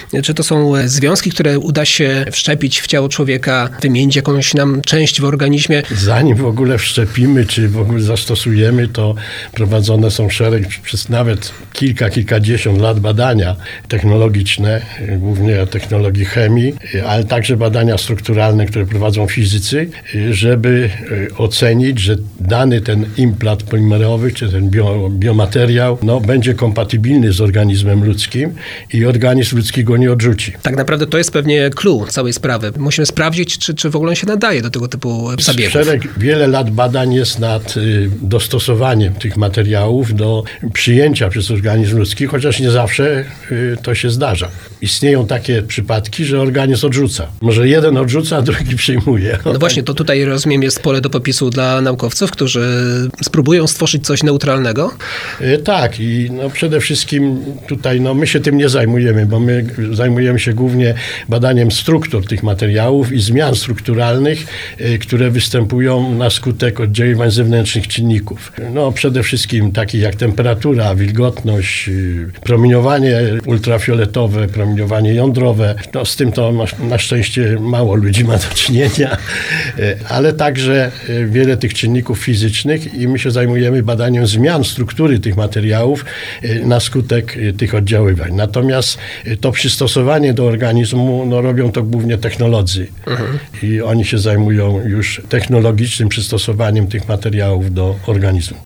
Czy to są związki, które uda się wszczepić w ciało człowieka, wymienić jakąś nam część w organizmie? Zanim w ogóle wszczepimy, czy w ogóle zastosujemy, to prowadzone są przez nawet kilkadziesiąt lat badania technologiczne, głównie technologii chemii, ale także badania strukturalne, które prowadzą fizycy, żeby ocenić, że dany ten implant polimerowy, czy ten biomateriał, będzie kompatybilny z organizmem ludzkim i organizm ludzki go nie odrzuci. Tak naprawdę to jest pewnie clue całej sprawy. Musimy sprawdzić, czy w ogóle on się nadaje do tego typu zabiegów. Wiele lat badań jest nad dostosowaniem tych materiałów do przyjęcia przez organizm ludzki, chociaż nie zawsze to się zdarza. Istnieją takie przypadki, że organizm odrzuca. Może jeden odrzuca, a drugi przyjmuje. No właśnie, to tutaj rozumiem jest pole do popisu dla naukowców, którzy spróbują stworzyć coś neutralnego? Tak i przede wszystkim tutaj my się tym nie zajmujemy, bo my zajmujemy się głównie badaniem struktur tych materiałów i zmian strukturalnych, które występują na skutek oddziaływań zewnętrznych czynników. Przede wszystkim takich jak temperatura, wilgotność, promieniowanie ultrafioletowe, promieniowanie jądrowe. Z tym to na szczęście mało ludzi ma do czynienia, ale także wiele tych czynników fizycznych i my się zajmujemy badaniem zmian struktury tych materiałów na skutek tych oddziaływań. Natomiast to przystosowanie do organizmu robią to głównie technolodzy i oni się zajmują już technologicznym przystosowaniem tych materiałów do organizmu.